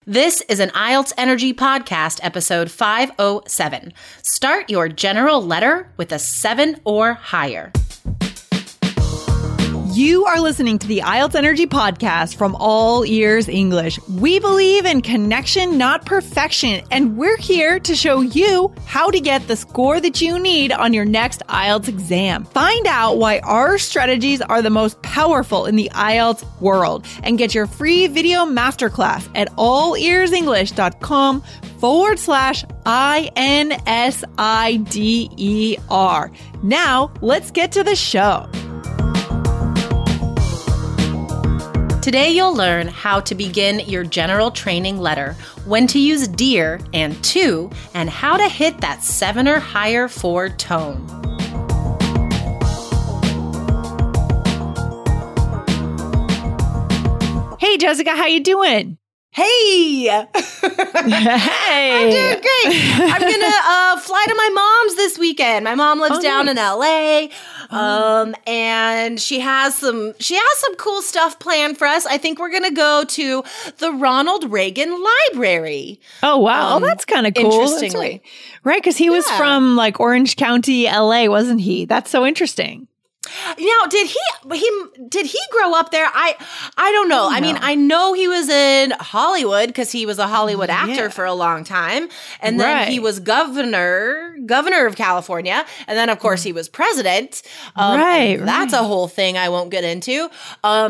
This is an IELTS Energy Podcast, episode 507. Start your general letter with a 7 or higher. You are listening to the IELTS Energy Podcast from All Ears English. We believe in connection, not perfection, and we're here to show you how to get the score that you need on your next IELTS exam. Find out why our strategies are the most powerful in the IELTS world and get your free video masterclass at allearsenglish.com/INSIDER. Now, let's get to the show. Today you'll learn how to begin your general training letter, when to use dear and to, and how to hit that 7 or higher for tone. Hey, Jessica, how you doing? Hey! Hey! I'm doing great. I'm going to fly to my mom's this weekend. My mom lives down in LA. And she has some cool stuff planned for us. I think we're going to go to the Ronald Reagan Library. Oh, wow. That's kind of cool. Interestingly. Right, because he was from like Orange County, LA, wasn't he? That's so interesting. Now, did he grow up there? I don't know. I mean, I know he was in Hollywood because he was a Hollywood actor for a long time. And then he was governor of California. And then, of course, he was president. That's a whole thing I won't get into. But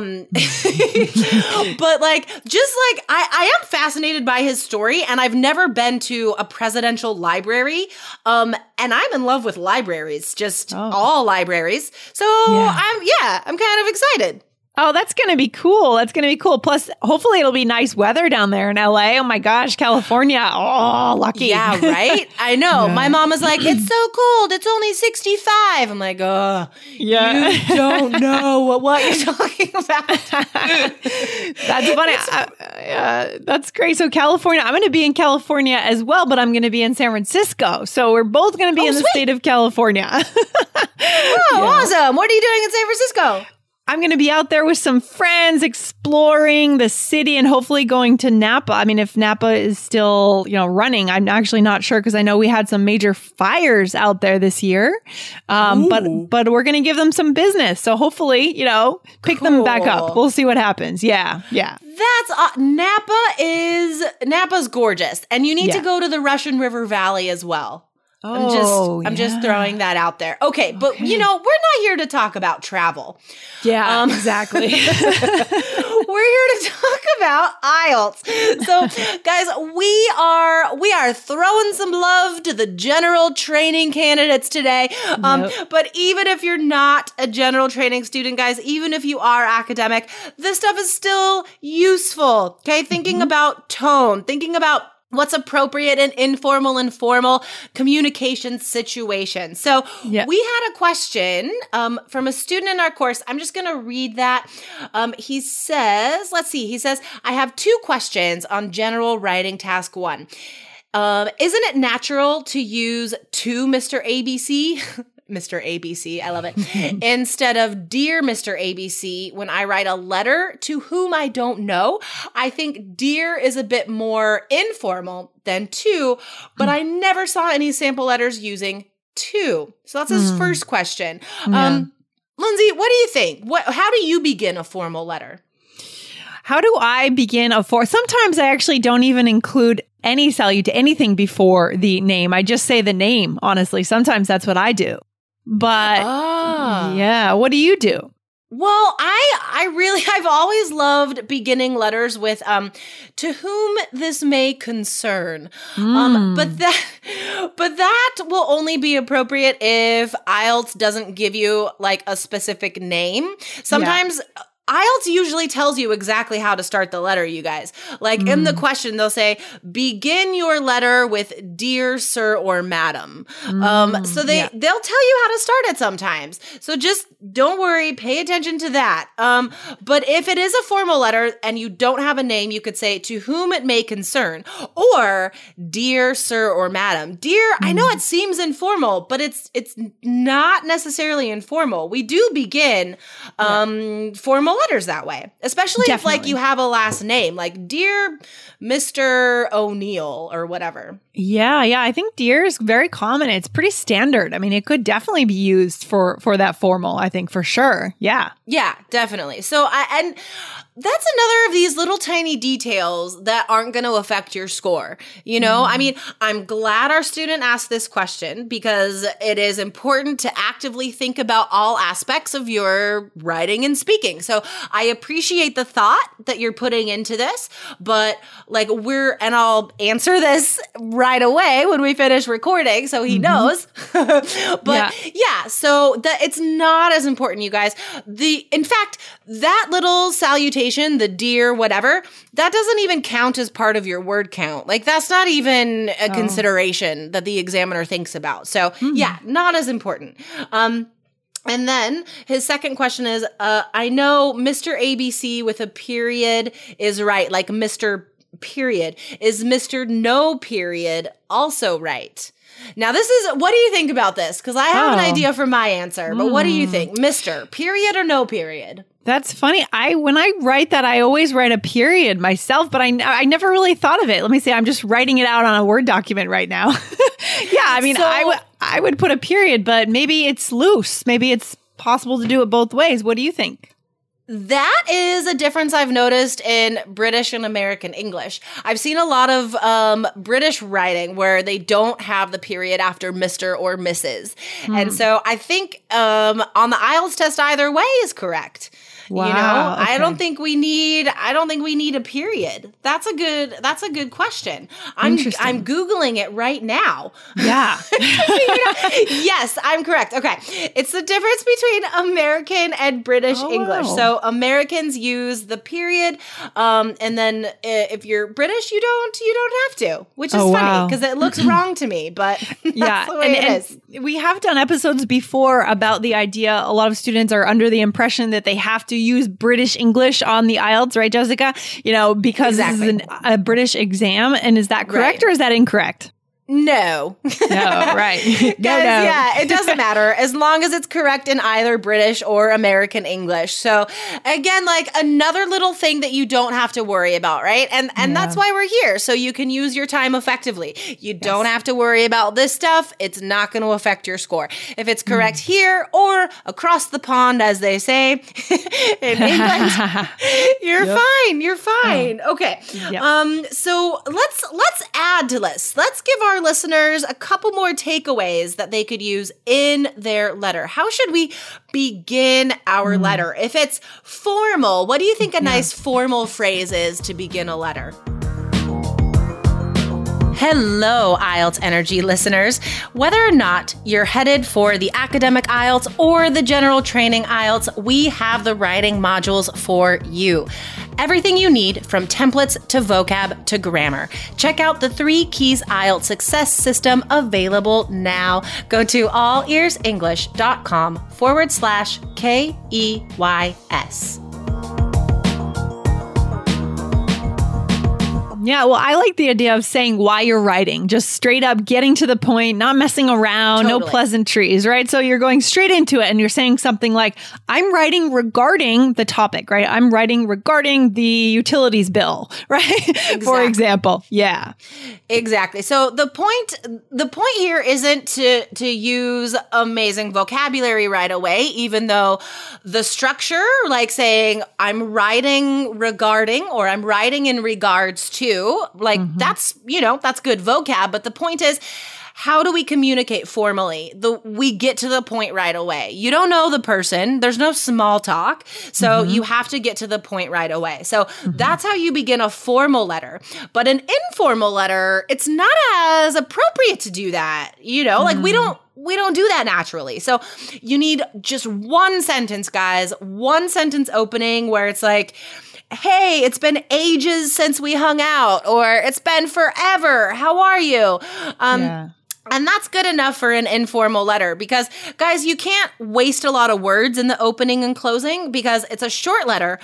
I am fascinated by his story, and I've never been to a presidential library. And I'm in love with libraries, just all libraries. So I'm kind of excited. Oh, that's going to be cool. That's going to be cool. Plus, hopefully it'll be nice weather down there in LA. Oh my gosh, California. Oh, lucky. Yeah, right? I know. Yeah. My mom was like, it's so cold. It's only 65. I'm like, you don't know what you're talking about. That's funny. That's great. So California, I'm going to be in California as well, but I'm going to be in San Francisco. So we're both going to be in the state of California. Awesome. What are you doing in San Francisco? I'm going to be out there with some friends exploring the city and hopefully going to Napa. I mean, if Napa is still, running, I'm actually not sure because I know we had some major fires out there this year. But we're going to give them some business. So hopefully, pick them back up. We'll see what happens. Yeah. That's Napa's gorgeous. And you need to go to the Russian River Valley as well. I'm just throwing that out there. Okay, but we're not here to talk about travel. Yeah, exactly. We're here to talk about IELTS. So, guys, we are throwing some love to the general training candidates today. But even if you're not a general training student, guys, even if you are academic, this stuff is still useful. Okay, thinking about tone, thinking about what's appropriate in informal and formal communication situations. So we had a question from a student in our course. I'm just going to read that. He says, I have 2 questions on general writing task 1. Isn't it natural to use to Mr. ABC? Mr. ABC, I love it. Instead of dear Mr. ABC, when I write a letter to whom I don't know, I think dear is a bit more informal than to, but I never saw any sample letters using to. So that's his first question. Lindsay, what do you think? How do you begin a formal letter? How do I begin sometimes I actually don't even include any anything before the name. I just say the name, honestly. Sometimes that's what I do. But what do you do? Well, I've always loved beginning letters with to whom this may concern. But that will only be appropriate if IELTS doesn't give you like a specific name. Sometimes IELTS usually tells you exactly how to start the letter, you guys. Like in the question, they'll say, begin your letter with dear sir or madam. So they'll tell you how to start it sometimes. So just don't worry, pay attention to that. But if it is a formal letter and you don't have a name, you could say to whom it may concern or dear sir or madam. Dear, I know it seems informal, but it's not necessarily informal. We do begin formal letters that way, especially if like you have a last name, like Dear Mr. O'Neill or whatever. Yeah. I think dear is very common. It's pretty standard. I mean, it could definitely be used for that formal, I think, for sure. Yeah. Yeah, definitely. So and that's another of these little tiny details that aren't going to affect your score. You know, I mean, I'm glad our student asked this question because it is important to actively think about all aspects of your writing and speaking. So I appreciate the thought that you're putting into this, but like and I'll answer this right away when we finish recording so he knows. But yeah, so it's not as important, you guys. In fact, that little salutation, the dear whatever, that doesn't even count as part of your word count. Like that's not even a consideration that the examiner thinks about. So yeah, not as important. And then his second question is, I know Mr. ABC with a period is right, like Mr. Period. Is Mr. No period also right? Now, what do you think about this? Because I have an idea for my answer, but what do you think? Mr. Period or no period? That's funny. When I write that, I always write a period myself, but I never really thought of it. Let me see. I'm just writing it out on a Word document right now. Yeah, I mean, I would put a period, but maybe it's loose. Maybe it's possible to do it both ways. What do you think? That is a difference I've noticed in British and American English. I've seen a lot of British writing where they don't have the period after Mr. or Mrs. And so I think on the IELTS test, either way is correct. Wow, you know, okay. I don't think we need a period. That's a good question. I'm Googling it right now. Yeah. Yes, I'm correct. Okay. It's the difference between American and British English. So Americans use the period. And then if you're British, you don't have to, which is funny because it looks wrong to me, but that's the way it is. We have done episodes before about the idea. A lot of students are under the impression that they have to use British English on the IELTS, right, Jessica? You know, because this is a British exam. And is that correct or is that incorrect? No. No, right. No. Yeah, it doesn't matter as long as it's correct in either British or American English. So again, like another little thing that you don't have to worry about, right? And that's why we're here. So you can use your time effectively. You don't have to worry about this stuff. It's not going to affect your score. If it's correct here or across the pond, as they say in England, you're fine. You're fine. Okay. Yep. So let's add to this. Let's give our listeners a couple more takeaways that they could use in their letter. How should we begin our letter? If it's formal, what do you think a nice formal phrase is to begin a letter? Hello, IELTS Energy listeners. Whether or not you're headed for the academic IELTS or the general training IELTS, we have the writing modules for you. Everything you need from templates to vocab to grammar. Check out the 3 Keys IELTS Success System available now. Go to allearsenglish.com/KEYS. Yeah, well, I like the idea of saying why you're writing, just straight up getting to the point, not messing around, no pleasantries, right? So you're going straight into it and you're saying something like, I'm writing regarding the topic, right? I'm writing regarding the utilities bill, right? Exactly. For example. Yeah. Exactly. So the point here isn't to use amazing vocabulary right away, even though the structure, like saying I'm writing regarding or I'm writing in regards to, like that's good vocab. But the point is, how do we communicate formally? We get to the point right away. You don't know the person. There's no small talk. So you have to get to the point right away. So that's how you begin a formal letter. But an informal letter, it's not as appropriate to do that. You know, like we don't do that naturally. So you need just one sentence, guys, one sentence opening where it's like, hey, it's been ages since we hung out, or it's been forever. How are you? And that's good enough for an informal letter because, guys, you can't waste a lot of words in the opening and closing because it's a short letter.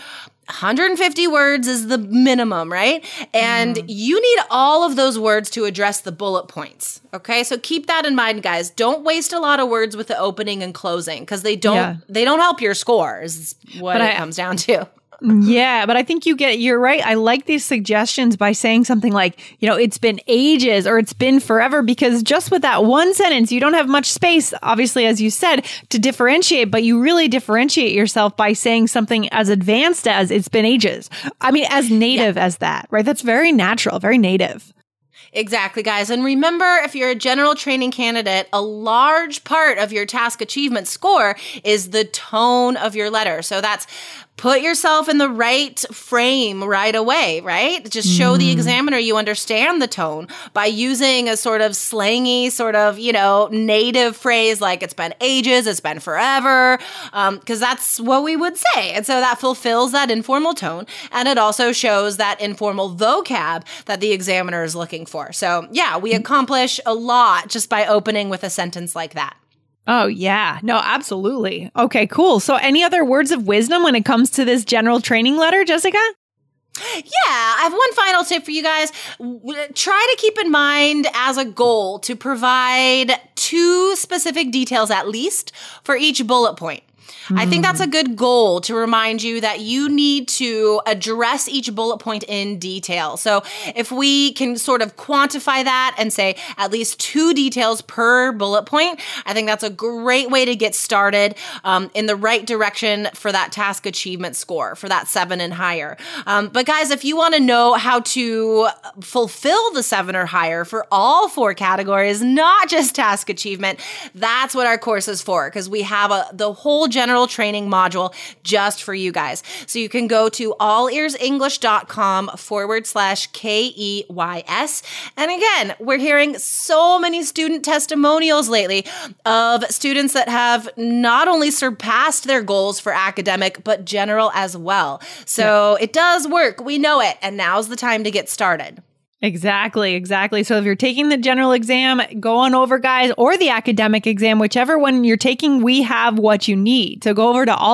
150 words is the minimum, right? And you need all of those words to address the bullet points. Okay, so keep that in mind, guys. Don't waste a lot of words with the opening and closing because they don't help your score. Is what it comes down to. Yeah, but I think you're right. I like these suggestions by saying something like, it's been ages or it's been forever, because just with that one sentence, you don't have much space, obviously, as you said, to differentiate, but you really differentiate yourself by saying something as advanced as it's been ages. I mean, as native as that, right? That's very natural, very native. Exactly, guys. And remember, if you're a general training candidate, a large part of your task achievement score is the tone of your letter. So that's put yourself in the right frame right away, right? Just show the examiner you understand the tone by using a sort of slangy, sort of, native phrase like it's been ages, it's been forever, because that's what we would say. And so that fulfills that informal tone. And it also shows that informal vocab that the examiner is looking for. So yeah, we accomplish a lot just by opening with a sentence like that. Oh, yeah. No, absolutely. Okay, cool. So any other words of wisdom when it comes to this general training letter, Jessica? Yeah, I have one final tip for you guys. Try to keep in mind as a goal to provide 2 specific details at least for each bullet point. I think that's a good goal to remind you that you need to address each bullet point in detail. So if we can sort of quantify that and say at least 2 details per bullet point, I think that's a great way to get started in the right direction for that task achievement score, for that 7 and higher. But guys, if you want to know how to fulfill the 7 or higher for all 4 categories, not just task achievement, that's what our course is for, because we have the whole general training module just for you guys. So you can go to allearsenglish.com/KEYS. And again, we're hearing so many student testimonials lately of students that have not only surpassed their goals for academic, but general as well. So it does work. We know it. And now's the time to get started. Exactly. So if you're taking the general exam, go on over, guys, or the academic exam, whichever one you're taking, we have what you need. So go over to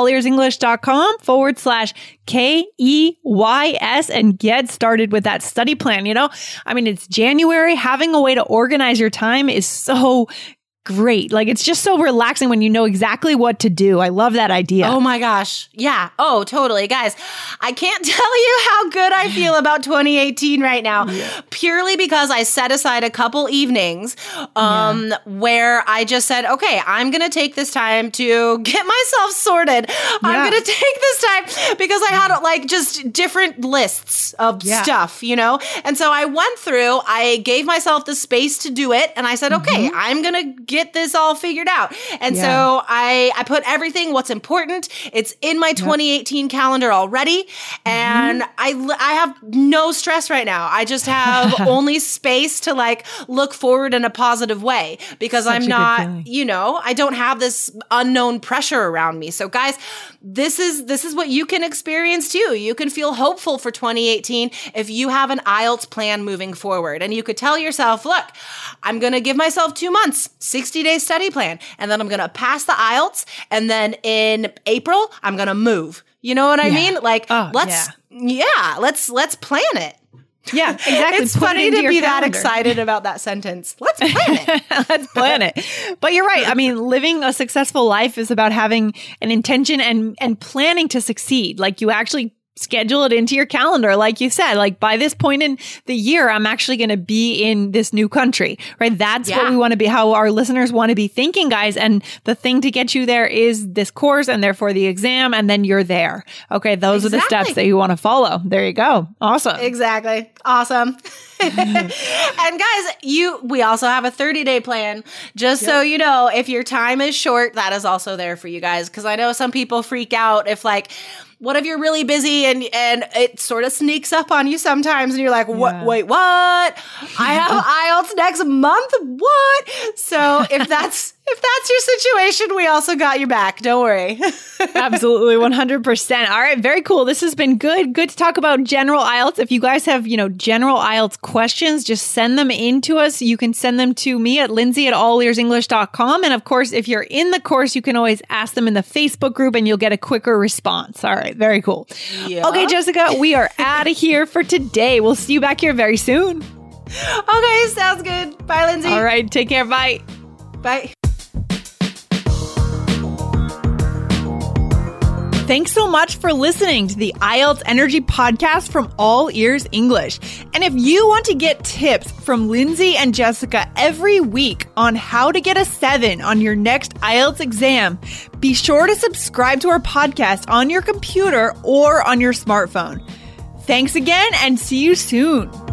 allearsenglish.com/KEYS and get started with that study plan. It's January. Having a way to organize your time is so great. Like, it's just so relaxing when you know exactly what to do. I love that idea. Oh my gosh. Yeah. Oh, totally. Guys, I can't tell you how good I feel about 2018 right now, purely because I set aside a couple evenings where I just said, okay, I'm going to take this time to get myself sorted. I'm going to take this time because I had just different lists of stuff, And so I went through, I gave myself the space to do it. And I said, okay, I'm going to get this all figured out. And so I put everything, what's important. It's in my 2018 calendar already. And I have no stress right now. I just have only space to look forward in a positive way because I'm not, I don't have this unknown pressure around me. So guys, this is what you can experience too. You can feel hopeful for 2018 if you have an IELTS plan moving forward. And you could tell yourself, look, I'm going to give myself 2 months, 60-day study plan, and then I'm going to pass the IELTS. And then in April, I'm going to move. You know what I mean? Let's plan it. Yeah, exactly. It's funny to be that excited about that sentence. Let's plan it. Let's plan it. But you're right. I mean, living a successful life is about having an intention and planning to succeed. Like, you actually schedule it into your calendar. Like you said, by this point in the year, I'm actually going to be in this new country, right? That's what we want to be, how our listeners want to be thinking, guys. And the thing to get you there is this course and therefore the exam. And then you're there. Okay. Those are the steps that you want to follow. There you go. Awesome. Exactly. Awesome. And guys, we also have a 30-day plan. Just so you know, if your time is short, that is also there for you guys. Because I know some people freak out if what if you're really busy and it sort of sneaks up on you sometimes and you're like, what? Wait, what? I have IELTS next month? What? So if that's If that's your situation, we also got your back. Don't worry. Absolutely, 100%. All right, very cool. This has been good. Good to talk about general IELTS. If you guys have, general IELTS questions, just send them in to us. You can send them to me at lindsay@allearsenglish.com. And of course, if you're in the course, you can always ask them in the Facebook group and you'll get a quicker response. All right, very cool. Yeah. Okay, Jessica, we are out of here for today. We'll see you back here very soon. Okay, sounds good. Bye, Lindsay. All right, take care. Bye. Bye. Thanks so much for listening to the IELTS Energy Podcast from All Ears English. And if you want to get tips from Lindsay and Jessica every week on how to get a 7 on your next IELTS exam, be sure to subscribe to our podcast on your computer or on your smartphone. Thanks again and see you soon.